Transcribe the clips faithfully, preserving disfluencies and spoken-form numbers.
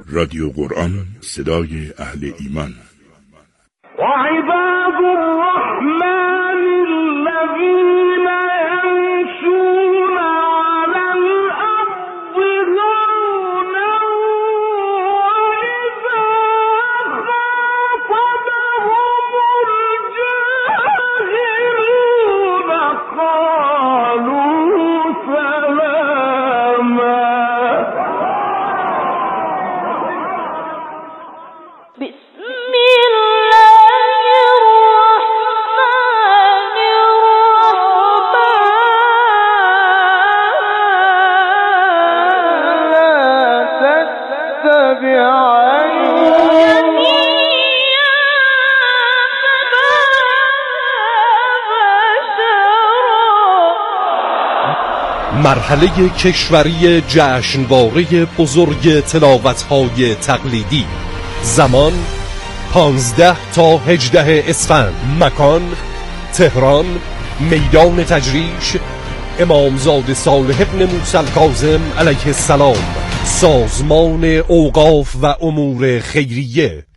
رادیو قرآن، صدای اهل ایمان. و عباد الرحمن الذین یمشون علی الارض هونا و اذا خاطبهم الجاهلون قالوا سلاما. مرحله کشوری جشنواره بزرگ تلاوت‌های تقلیدی. زمان پانزده تا هجده اسفند. مکان تهران، میدان تجریش، امامزاده صالح ابن موسی الکاظم علیه السلام، سازمان اوقاف و امور خیریه.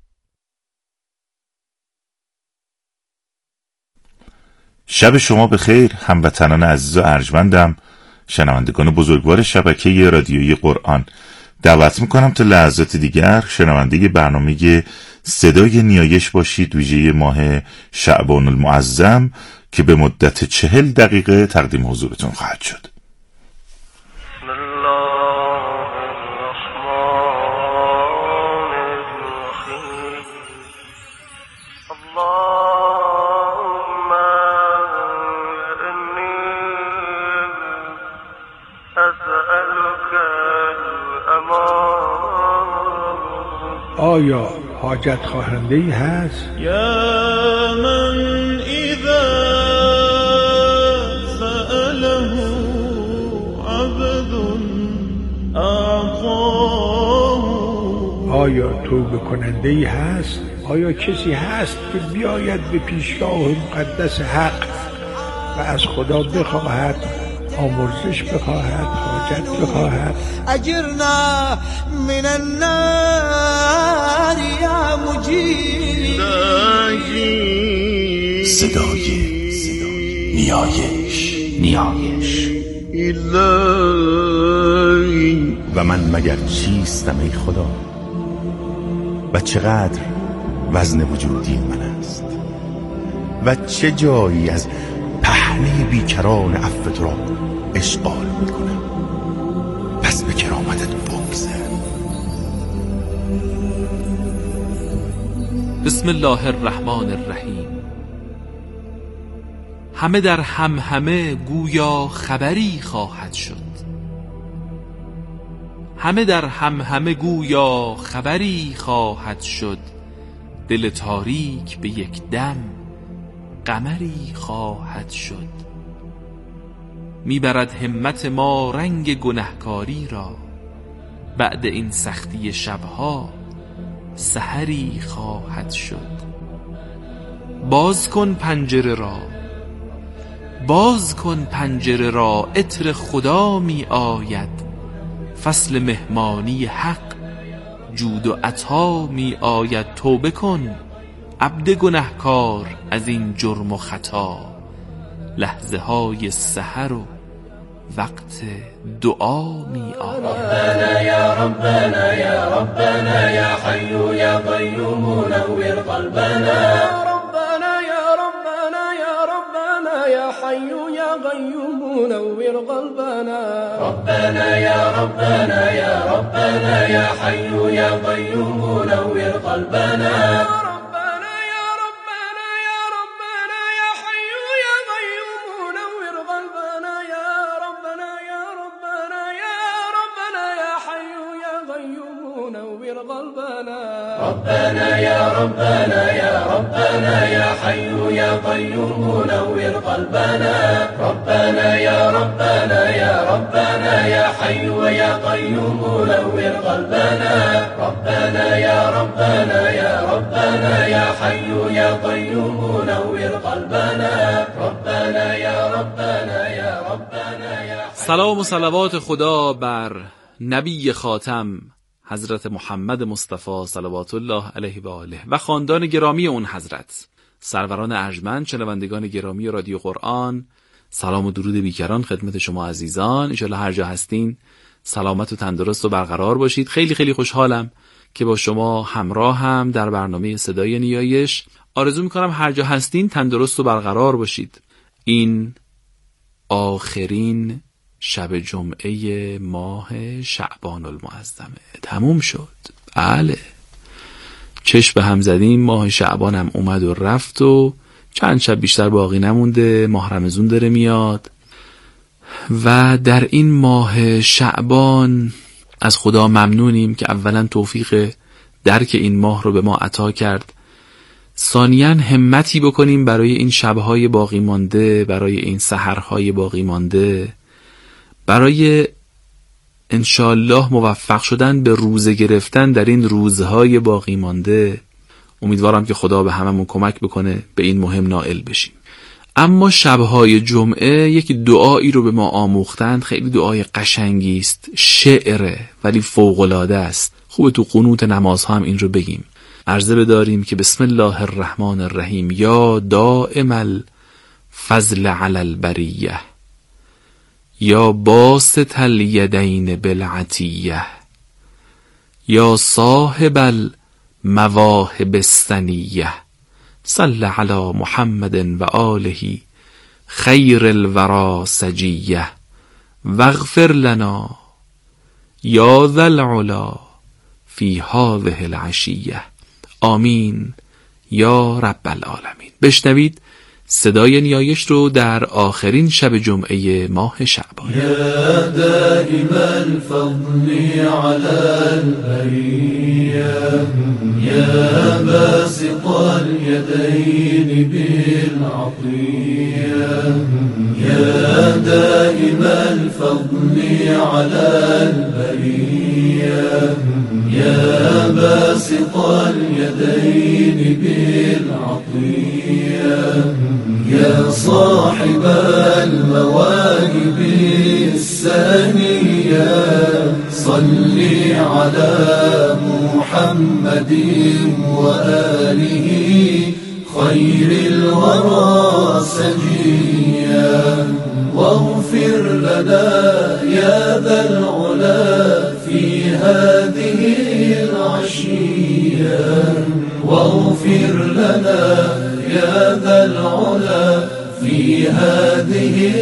شب شما بخیر هموطنان عزیز و ارجمندم، شنوندگان بزرگوار شبکه رادیویی قرآن. دعوت میکنم تا لحظات دیگر شنونده برنامه صدای نیایش باشید، ویژه ماه شعبان المعظم که به مدت چهل دقیقه تقدیم حضورتون خواهد شد. آیا حاجت خواهنده ای هست؟ یا من اذا سأله عبد اعطاه. آیا توبه کننده ای هست؟ آیا کسی هست که بیاید به پیشگاه مقدس حق و از خدا بخواهد، آمرزش بخواهد، حاجت بخواهد؟ اجرنا من النار یا مجید. صدای نیایش نیایش الهی. و من مگر چیستم ای خدا؟ و چقدر وزن وجودی من است؟ و چه جایی از پهنه بیکران عفو تو را اشغال میکنم؟ پس به کرامتت بگذر. بسم الله الرحمن الرحیم. همه در هم همه گویا خبری خواهد شد. همه در هم همه گویا خبری خواهد شد. دل تاریک به یک دم قمری خواهد شد. میبرد همت ما رنگ گنهکاری را. بعد این سختی شبها سحری خواهد شد. باز کن پنجره را، باز کن پنجره را، عطر خدا می آید. فصل مهمانی حق جود و عطا می آید. توبه کن عبد گنهکار از این جرم و خطا. لحظه های سحر و وقت دعا می آید. ربنا یا ربنا یا ربنا یا حی یا قیوم نور قلبنا. ربنا یا ربنا یا ربنا یا حی یا قیوم نور قلبنا. ربنا یا ربنا یا ربنا یا حی یا قیوم نور قلبنا. ربنا يا ربنا يا ربنا يا حي يا قيوم نور قلبنا. ربنا يا ربنا يا ربنا يا حي يا قيوم نور قلبنا. ربنا يا ربنا يا ربنا يا حي يا قيوم نور قلبنا. ربنا يا ربنا يا ربنا يا. سلام و صلوات خدا بر نبی خاتم حضرت محمد مصطفی صلوات الله علیه و آله و خاندان گرامی اون حضرت، سروران ارجمند، شنوندگان گرامی رادیو قرآن، سلام و درود بیکران خدمت شما عزیزان. انشالله هر جا هستین سلامت و تندرست و برقرار باشید. خیلی خیلی خوشحالم که با شما همراه هم در برنامه صدای نیایش. آرزو میکنم هر جا هستین تندرست و برقرار باشید. این آخرین شب جمعه ماه شعبان المعظمه تموم شد. بله، چشم به هم زدیم، ماه شعبان هم اومد و رفت و چند شب بیشتر باقی نمونده، ماه رمضان داره میاد و در این ماه شعبان از خدا ممنونیم که اولا توفیق درک این ماه رو به ما عطا کرد، ثانیاً همتی بکنیم برای این شبهای باقی مانده، برای این سحرهای باقی مانده، برای انشالله موفق شدن به روزه گرفتن در این روزهای باقی مانده. امیدوارم که خدا به هممون کمک بکنه به این مهم نائل بشیم. اما شبهای جمعه یک دعایی رو به ما آموختند، خیلی دعای قشنگی است، شعره ولی فوق‌العاده است. خوبه تو قنوت نمازها هم این رو بگیم، عرضه بداریم که بسم الله الرحمن الرحیم، یا دائم الفضل علی البریه، یا باسط الیدین بالعطیه، یا صاحب المواهب السنیه، صل علی محمد و آله خیر الورا سجیه، واغفر لنا یا ذا العلا فی هذه العشیه، آمین یا رب العالمین. بشنوید صدای نیایش رو در آخرین شب جمعه ماه شعبان. یا دائم الفضل علی البریه، یا باسط الیدین بالعطیه، یا دائم الفضل علی البریه، یا باسط الیدین بالعطیه، يا صاحب المواهب السانية، صل على محمد وآله خير الورى سجيا، واغفر لنا يا ذا العلا في هذه العشية، واغفر لنا يا ذا العلا في هذه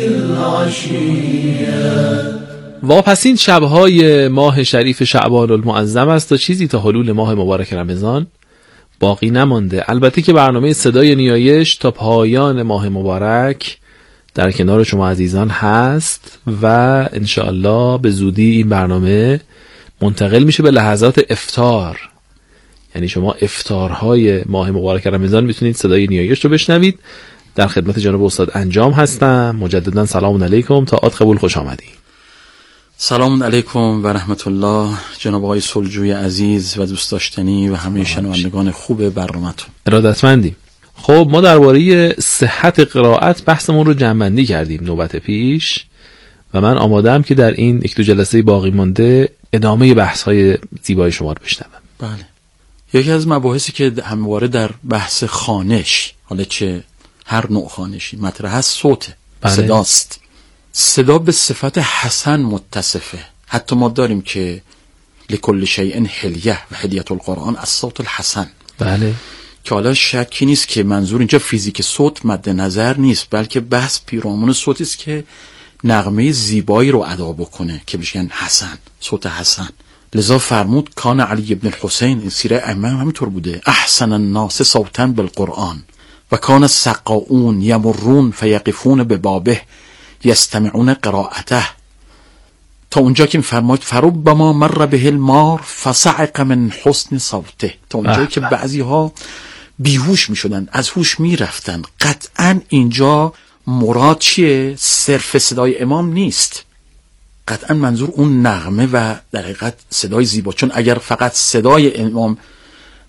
العشية. واپسین شبهای ماه شریف شعبان المعظم است تا چیزی تا حلول ماه مبارک رمضان باقی نمانده. البته که برنامه صدای نیایش تا پایان ماه مبارک در کنار شما عزیزان هست و انشاءالله به زودی این برنامه منتقل میشه به لحظات افطار، یعنی شما افطارهای ماه مبارک رمضان میتونید صدای نیایش رو بشنوید. در خدمت جناب استاد انجام هستم. مجددا سلام علیکم، تا عاد قبول خوش آمدید. سلام علیکم و رحمت الله جناب آقای سلجوی عزیز و دوست داشتنی و همه شنوندگان خوب برنامه‌تون. ارادتمندیم. خب ما درباره صحت قرائت بحثمون رو جمع‌بندی کردیم نوبت پیش و من آماده‌ام که در این یک دو جلسه باقی مانده ادامه بحث‌های زیبای شما رو بشنوم. بله. یکی از مباحثی که همواره در بحث خوانش، حالا چه هر نوع خوانشی مطرح هست، صوت، بله. صداست. صدا به صفت حسن متصفه. حتی ما داریم که لکل شیء حلیه و حلیت القرآن الصوت الحسن. بله. که حالا شکی نیست که منظور اینجا فیزیک صوت مد نظر نیست، بلکه بحث پیرامون صوتی است که نغمه زیبایی رو ادا بکنه که بهش میگن حسن، صوت حسن. لذا فرمود کان علی ابن الحسین، این سیره ائمه همینطور بوده، احسن الناس صوتا بالقرآن و کان السقاؤون یمرون فیقفون ببابه یستمعون قراءته، تا اونجا که فرمود فربما مر به المار فصعق من حسن صوته، تا اونجا که بعضی ها بیهوش می شدن، از هوش می رفتن. قطعا اینجا مراد چیه؟ صرف صدای امام نیست، قطعا منظور اون نغمه و در حقیقت صدای زیبا، چون اگر فقط صدای امام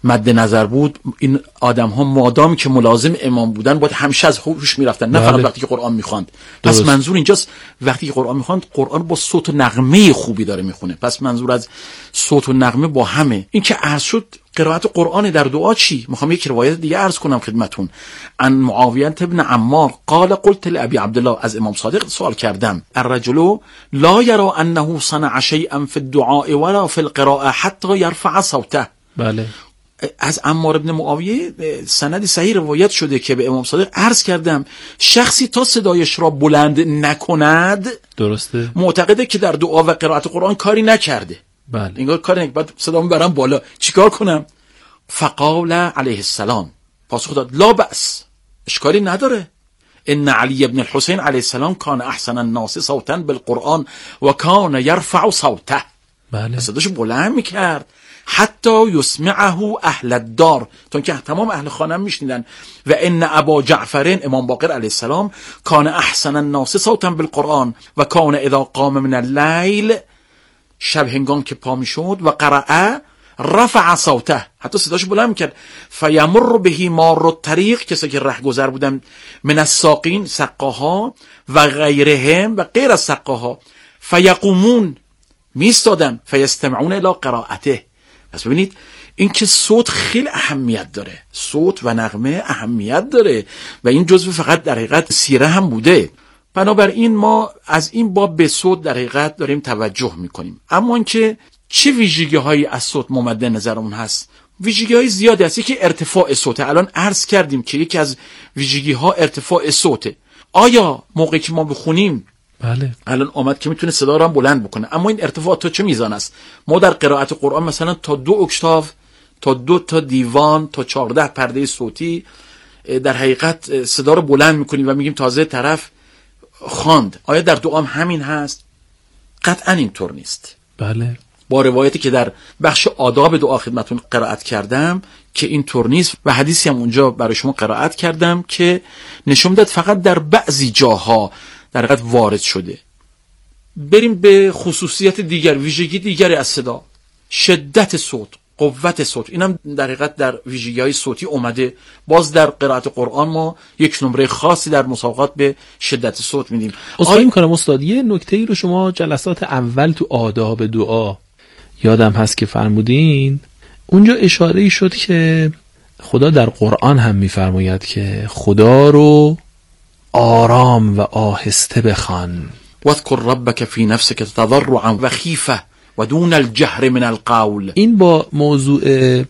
مد نظر بود، این آدم ها مادام که ملازم امام بودن باید همیشه از هوش میرفتن، نه فقط وقتی که قرآن میخواند. پس منظور اینجاست وقتی که قرآن میخواند، قرآن با صوت و نغمه خوبی داره میخونه. پس منظور از صوت و نغمه با همه. این که عرض شد قرائت قرآن در دعا چی؟ میخوام یک روایت دیگه عرض کنم خدمتون. ان معاویه ابن عمار قال قلت لابی عبدالله، از امام صادق سوال کردم، الرجل لا یرى انه صنع شیئا فی الدعاء ولا فی القراءه حتی یرفع صوته. بله. از عمار ابن معاویه سند صحیح روایت شده که به امام صادق عرض کردم شخصی تا صدایش را بلند نکند، درسته، معتقده که در دعا و قرائت قرآن کاری نکرده. بله. انگار کاری نکرده، بعد صدامو برم بالا، چیکار کنم؟ فقال علیه السلام، پاسخ داد لا بأس، اشکالی نداره. ان علی ابن الحسین علیه السلام کان احسن الناس صوتا بالقرآن و کان یرفع صوته. بله. صداشو بلند میکرد حتی یسمعه اهل الدار، تا که تمام اهل خانه میشنیدن. و ان ابا جعفر امام باقر علیه السلام کان احسن الناس صوتا بالقرآن و کان اذا قام من الليل، شب هنگام که پا میشد، و قرأ رفع صوته، حتی صداشو بلند میکرد. فیمر به مار الطریق، کسی که رهگذر بودن، من الساقین، سقاها، و غیرهم، و غیر از سقاها، فیقومون، میستادن، فیستمعون الی قرائته. پس ببینید این که صوت خیلی اهمیت داره، صوت و نغمه اهمیت داره و این جزو فقط در حقیقت سیره هم بوده. بنابراین ما از این باب به صوت در حقیقت داریم توجه میکنیم. اما اینکه چه ویژگی هایی از صوت مد نظرمون هست؟ ویژگی های زیادی هست. یکی ارتفاع صوته. الان عرض کردیم که یکی از ویژگی ها ارتفاع صوته. آیا موقعی که ما بخونیم، بله، الان آمد که میتونه صدا رو هم بلند بکنه، اما این ارتفاع تا چه میزان است؟ ما در قرائت قرآن مثلا تا دو اکتاو، تا دو تا دیوان، تا چهارده پرده صوتی در حقیقت صدا رو بلند میکنیم و میگیم تازه طرف خواند. آیا در دعا هم همین هست؟ قطعا اینطور نیست. بله. با روایتی که در بخش آداب دعا خدمتون قرائت کردم که اینطور نیست، و حدیثی هم اونجا برای شما قرائت کردم که نشون داد فقط در بعضی جاها در حقیقت وارد شده. بریم به خصوصیت دیگر، ویژگی دیگری از صدا، شدت صوت، قوت صوت. اینم در حقیقت در ویژگی‌های صوتی اومده. باز در قرائت قرآن ما یک نمره خاصی در مسابقات به شدت صوت میدیم. اصلا می‌کنم استاد یه نکته‌ای رو شما جلسات اول تو آداب دعا یادم هست که فرمودین، اونجا اشاره‌ای شد که خدا در قرآن هم می‌فرماید که خدا رو آرام و آهسته بخوان. واذکر ربک فی نفسک تضرعا و خیفه و دون الجهر من القول. این با موضوع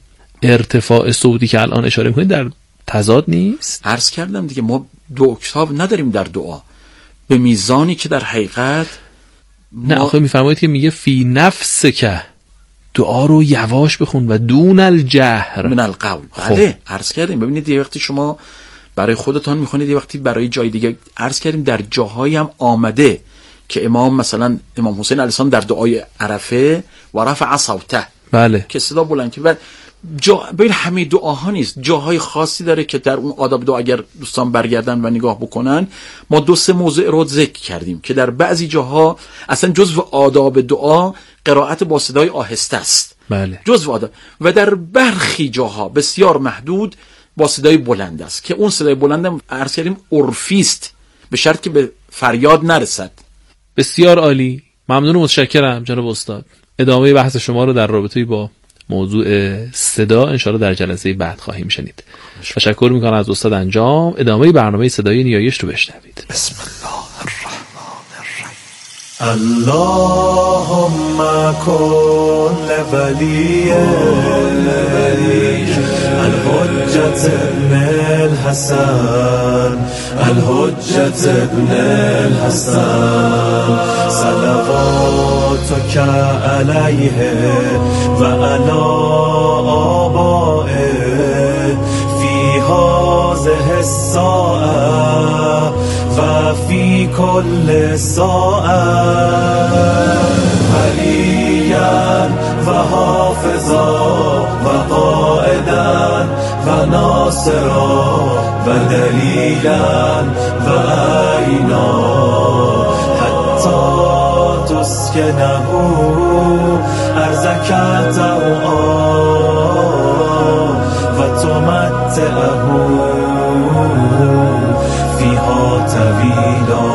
ارتفاع صوتی که الان اشاره می‌کنید در تضاد نیست؟ عرض کردم دیگه، ما دو اکتاو نداریم در دعا به میزانی که در حقیقت ما... نه آخه میفرمایید که میگه فی نفسک، دعا رو یواش بخون و دون الجهر من القول. بله عرض کردیم. ببینید یه وقتی شما برای خودتان میخونید، یه وقتی برای جای دیگه. عرض کردیم در جاهایی هم آمده که امام مثلا امام حسین علیه السلام در دعای عرفه و رفع صوته، بله، که صدا بلند که جا ببین همه دعاها نیست، جاهای خاصی داره که در اون آداب دعا اگر دوستان برگردن و نگاه بکنن، ما دو سه موضوع رو ذکر کردیم که در بعضی جاها اصلا جزو آداب دعا قرائت با صدای آهسته است. بله. جزو آداب. و در برخی جاها بسیار محدود با صدای بلند است که اون صدای بلند هم عرض کردیم عرفی است، به شرط که به فریاد نرسد. بسیار عالی، ممنون و متشکرم جناب استاد. ادامه بحث شما رو در رابطه با موضوع صدا انشاءالله در جلسه بعد خواهیم شنید. تشکر میکنم از استاد انجام. ادامه برنامه صدای نیایش رو بشنوید. بسم الله الرحمن الرحیم. اللهم كن لولي الحجة ابن الحسن الحجة ابن الحسن صلواتك عليه وعلى آبائه في هذه الساعة وفي كل ساعة وليا وحافظا وقائدا وناصرا ودليلا وعينا حتى تسكنه أرزك توعا وتمتعه فيها طويلا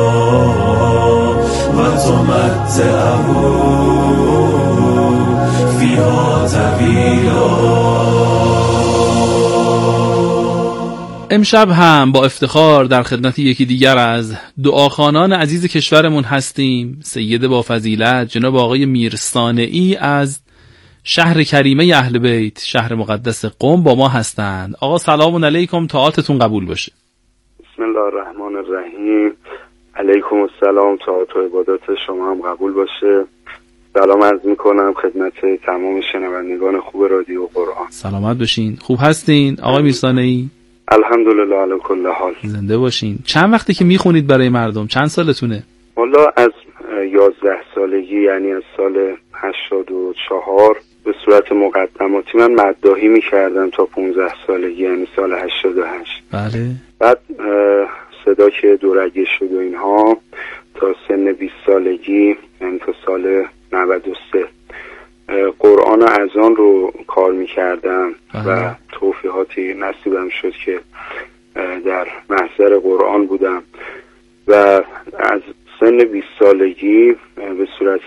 وتمتعه فيها طويلا. امشب هم با افتخار در خدمت یکی دیگر از دعاخوانان عزیز کشورمون هستیم. سید با فضیلت جناب آقای میرصانعی از شهر کریمه اهل بیت، شهر مقدس قم با ما هستند. آقا سلام علیکم، طاعتتون قبول باشه. بسم الله الرحمن الرحیم. علیکم السلام، طاعت و عبادات شما هم قبول باشه. سلام عرض میکنم خدمت تمام شنوندگان خوب رادیو قرآن. سلامت باشین. خوب هستین آقای میرصانعی؟ الحمدلله علی کل حال. زنده باشین. چند وقتی که میخونید برای مردم؟ چند سالتونه؟ والا از یازده سالگی، یعنی از سال هشتاد و چهار به صورت مقدماتی من مداحی میکردم تا پونزده سالگی، یعنی سال هشتاد و هشت. بله. بعد صدا که دورگه شد و اینها تا سن بیست سالگی، یعنی تا سال نود و سه قرآن و اذان رو کار میکردم و توفیحاتی نصیبم شد که در محضر قرآن بودم و از سن بیست سالگی به صورت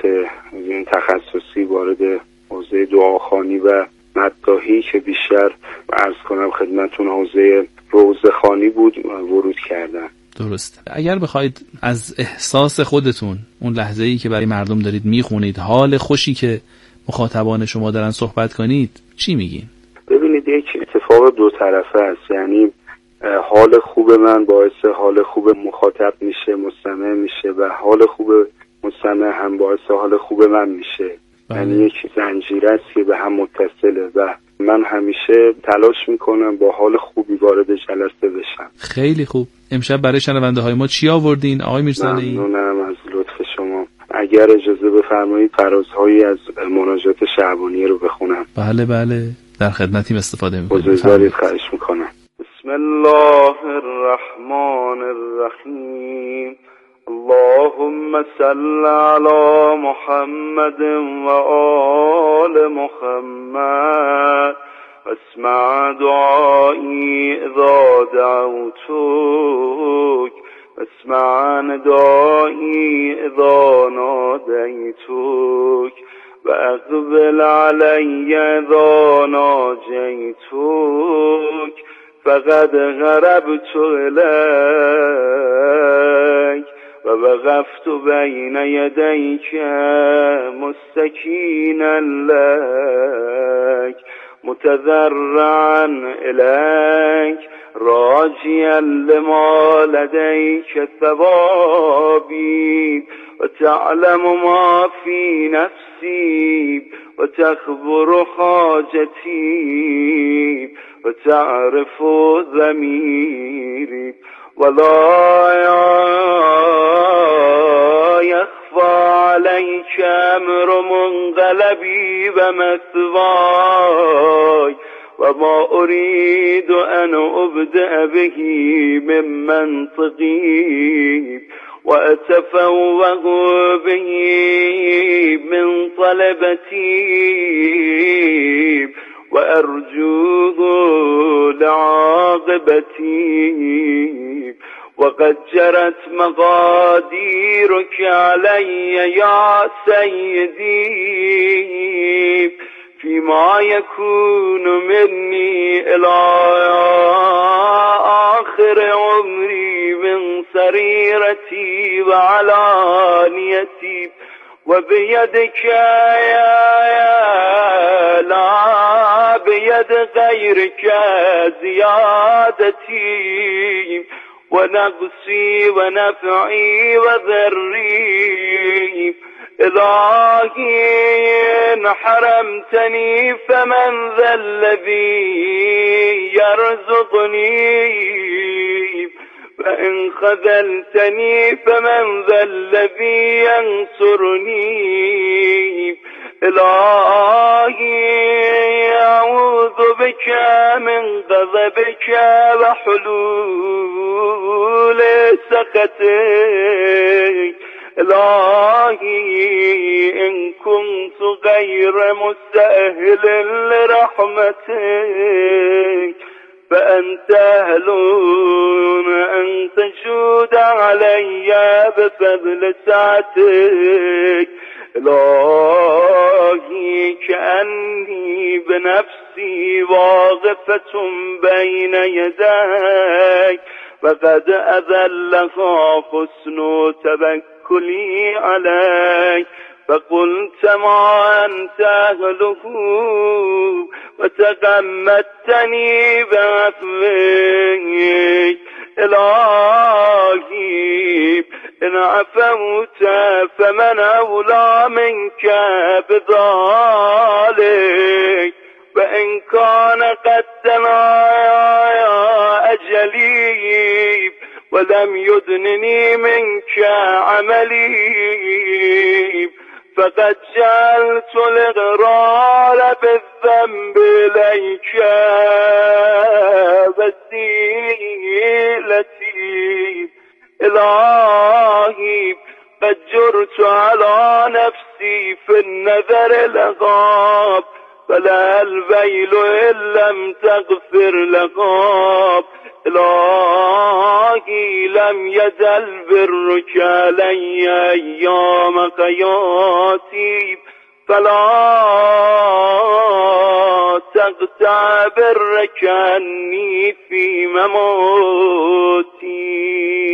تخصصی وارد حوزه دعاخوانی و مداحی که بیشتر عرض کنم خدمتون حوزه روضه‌خوانی بود ورود کردم. درسته. اگر بخواید از احساس خودتون، اون لحظه‌ای که برای مردم دارید میخونید، حال خوشی که مخاطبان شما دارن صحبت کنید، چی میگین؟ ببینید یک اتفاق دو طرفه است، یعنی حال خوب من باعث حال خوب مخاطب میشه، مستمع میشه و حال خوب مستمع هم باعث حال خوب من میشه. بله. یعنی یک زنجیره است که به هم متصله و من همیشه تلاش میکنم با حال خوبی وارد جلسه بشم. خیلی خوب. امشب برای شنونده های ما چی آوردین آقای میرصانعی؟ ممنونم از لطف شما. اگر اجازه بفرمایید فرازهایی از مناجات شعبانیه رو بخونم. بله بله، در خدمتیم، استفاده میکنم. بزرگوارید، خواهش میکنم. بسم الله الرحمن الرحیم. اللهم صل علی محمد و آل محمد واسمع دعایی اذا دعوتک واسمع ندایی اذا نادیتک و اقبل علی اذا ناجیتک فقد غربت الیک و وقفت بین یدیک مستکینا لک متضرعا الیک راجیا لما لدیک ثوابی و تعلم ما فی نفسی و تخبر حاجتی و تعرف ضمیری ولا يخفى عليك أمر منقلبي ومثواي وما أريد أن أبدأ به من منطقي وأتفوه به من طلبتي وأرجوه لعاقبتي وقد جرت مقاديرك علي يا سيدي فيما يكون مني إلى آخر عمري من سريرتي وعلانيتي وبيدك يا لا بيد غيرك زيادتي ونقصي ونفعي وذري إلهي إن حرمتني فمن ذا الذي يرزقني وإن خذلتني فمن ذا الذي ينصرني إلهي أعوذ بك من غضبك وحلول سخطك إلهي إن كنت غير مستأهل لرحمتك فأنت أهل أن تجود علي بفضل سعتك إلهي كأني بنفسي واقفة بين يديك وقد أذلها حسن توكلي عليك فقلت ما أنت أهله وتغمدتني بعفوك إلهي إن عفوت فمن أولى منك بذلك وإن كان قد دنا أجلي ولم يدنني منك عملي فقد جعلت الإغرار بالذنب إليك وسيلتي إلهي قد جرت على نفسي في النذر لغاب فلا الويل إن لم تغفر لغاب إلهي لم يزل برك علي أيام حياتي فلا تقطع برك عني في مماتي.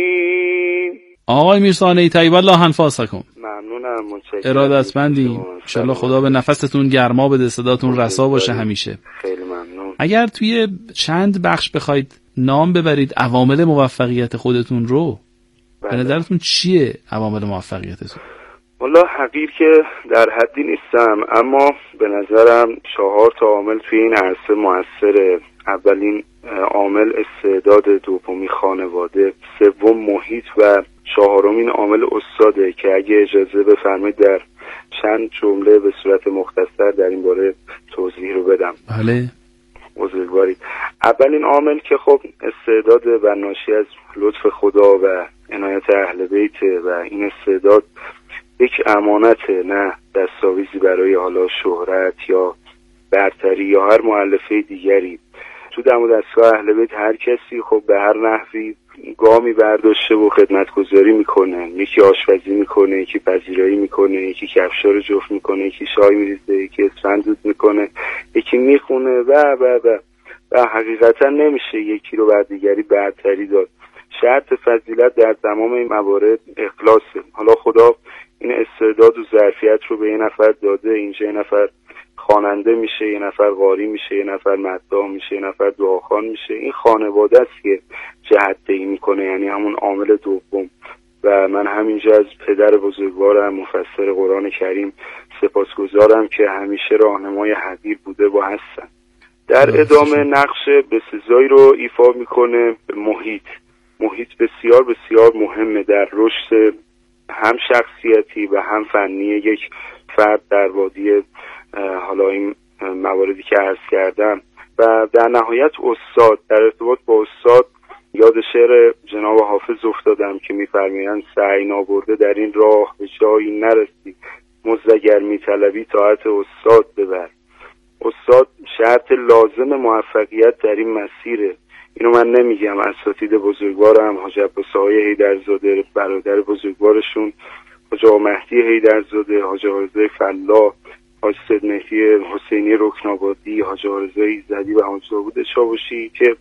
آقای میرسانهی طیب الله انفاسکم. ممنونم، متشکرم. ارادتمندیم. انشالله خدا به نفستون گرما بده، صداتون رسا باشه همیشه. خیلی ممنون. اگر توی چند بخش بخواید نام ببرید عوامل موفقیت خودتون رو، به نظرتون چیه عوامل موفقیتتون؟ والله حقیر که در حدی نیستم، اما به نظرم چهار تا عامل توی این عرصه موثره. اولین عامل استعداد، دومی خانواده، سوم محیط و چهارمین عامل استاده که اگه اجازه بفرمایید در چند جمله به صورت مختصر در این باره توضیح رو بدم. بله. بزرگوارید. اولین عامل که خب استعداد و ناشی از لطف خدا و عنایت اهل بیت و این استعداد یک امانته، نه دستاویزی برای حالا شهرت یا برتری یا هر مؤلفه دیگری. تو دم و دستگاه اهل بیت هر کسی خب به هر نحوی گامی برداشته و خدمتگزاری میکنه، یکی آشپزی میکنه، یکی پذیرایی میکنه، یکی کفشا رو جفت میکنه، یکی چای میریزه، یکی اسفند دود میکنه، یکی میخونه و و و و حقیقتا نمیشه یکی رو بر دیگری برتری داد. شرط فضیلت در تمام این موارد اخلاصه. حالا خدا این استعداد و ظرفیت رو به یه نفر داده، اینجا یه نفر خواننده میشه، یه نفر قاری میشه، یه نفر مداح میشه، یه نفر دعاخوان میشه. این خانواده است که جهت دهی میکنه، یعنی همون عامل دوم. و من همینجا از پدر بزرگوارم مفسر قرآن کریم سپاسگزارم که همیشه راهنمای حقیر بوده و هستن. در ادامه نقش بسزایی رو ایفا میکنه محیط. محیط بسیار بسیار مهمه در رشد هم شخصیتی و هم فنی یک فرد در وادی حالا این مواردی که عرض کردم. و در نهایت استاد، در ارتباط با استاد یاد شعر جناب حافظ افتادم که می‌فرمایند سعی نابرده در این راه به جایی نرسی، مزدگر می‌طلبی طاعت استاد ببر. استاد شرط لازم موفقیت در این مسیره. اینو من نمیگم، اساتید بزرگوارم حاج عباس‌آقای حیدرزاده، برادر بزرگوارشون حاج آقا مهدی حیدرزاده، حاج عارضه فلاح، حاج سید مهدی حسینی رکنابادی، حاج عارضه ایزدی و حاج داوود چاوشی که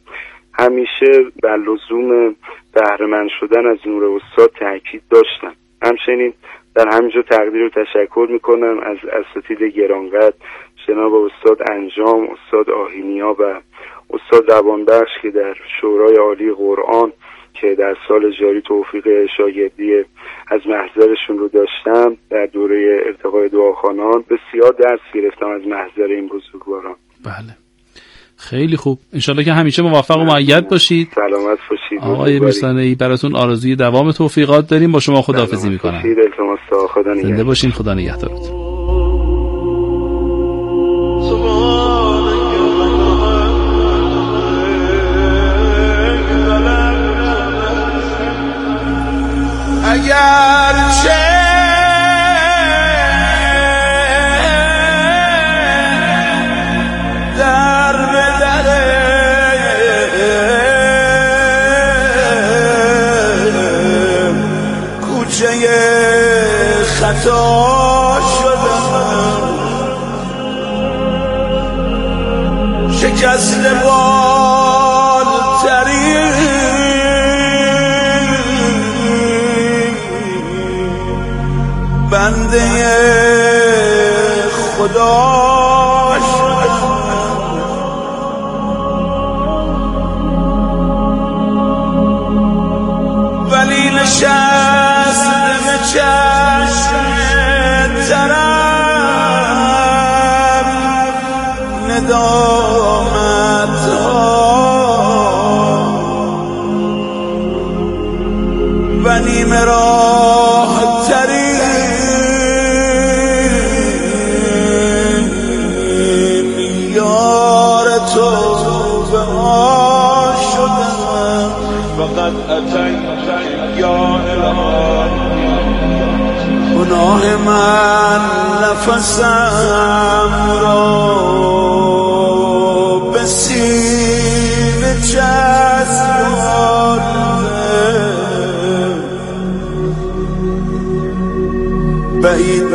همیشه بر لزوم بهره‌مند شدن از نور استاد تاکید داشتن. همچنین در همینجا تقدیر و تشکر میکنم از اساتید گرانقدر جناب استاد انجام، استاد آهینیا و استاد روانبخش که در شورای عالی قرآن که در سال جاری توفیق شاگردی از محضرشون رو داشتم در دوره ارتقای دعاخوانان، بسیار درس گرفتم از محضر این بزرگواران. بله، خیلی خوب. انشالله که همیشه موفق و مؤید باشید. سلامت باشید. آقای میرسانهی براتون آرزوی دوام توفیقات داریم. با شما خداحافظی میکنم. زنده باشین. خدا نگهدارتون. اگر چه در بدر خطا شدم، شکست بال ترین بنده خدا شدم. ولی نشستم چشم طرف ندامت ها و نیمه راه ترین یار تو به ما شدم. فقط اتیت یا الهی، گناه من نفسم را به سینه چسبانده، بعید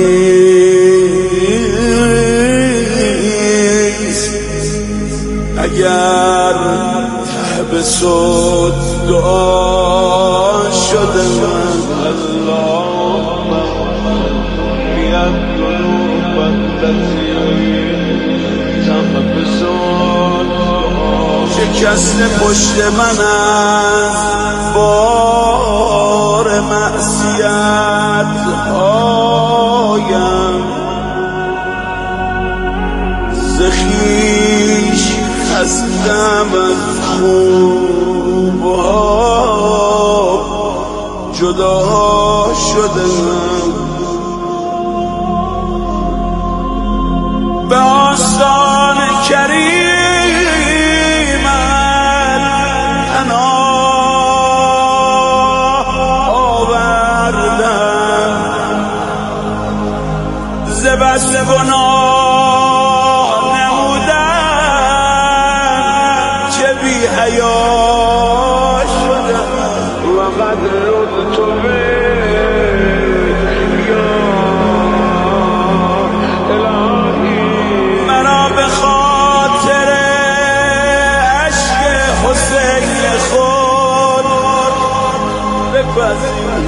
نیست اگر ته به صد دعا شده من. اللهم بیاد قلوب التي تقبسون. شکست پشت من از بار معصیت هایم، ز خویش خستم از خوبها جدا شدم. به آستان کریمت پناه آوردم، ز بس گناه نمودم چه بی حیا شدم. و قد رضت مرا به خاطر عشق حسین خود بپذیر،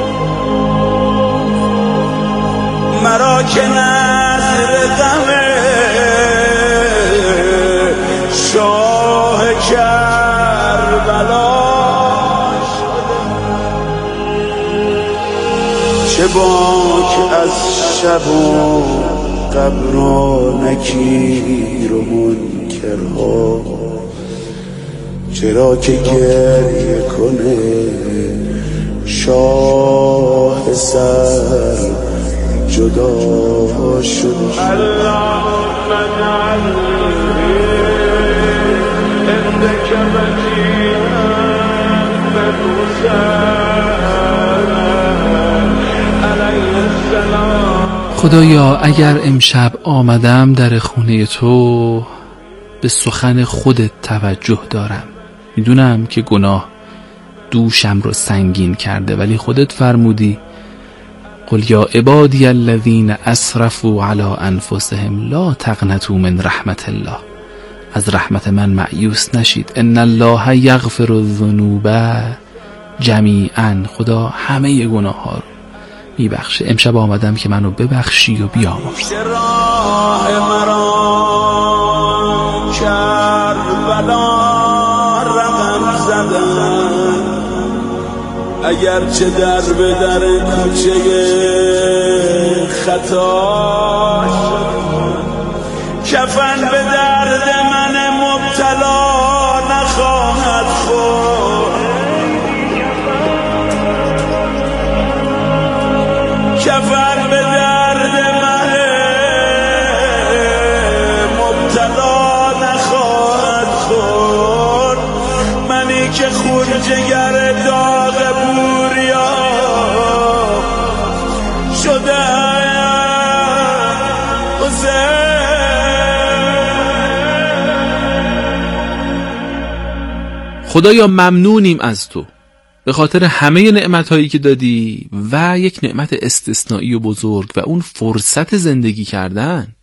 مرا که نظر غم شاه کربلا چه باک از شب و قبر و نکیر و منکرها، چرا که گریه کنه شاه سر جدا شد. اللهم اجعلنی عندك مجيئا موسى علیه السلام. خدایا اگر امشب آمدم در خونه تو به سخن خودت توجه دارم. میدونم که گناه دوشم رو سنگین کرده، ولی خودت فرمودی قل یا عبادی الذین اسرفوا علی انفسهم لا تقنطوا من رحمت الله. از رحمت من مایوس نشید. ان الله یغفر الذنوب جمیعا. خدا همه گناه ها رو میبخشه. امشب آمدم که منو ببخشی و بیامرز. راه مرا کربلا رقم زدن، اگرچه در به در کوچه خطا شد، کفن به درد من مبتلا نخواهد خورد، کفن به درد من مبتلا نخواهد خورد. منی که خون جگر داغ بوریا شده خدایا ممنونیم از تو به خاطر همه نعمت‌هایی که دادی و یک نعمت استثنایی و بزرگ و اون فرصت زندگی کردن.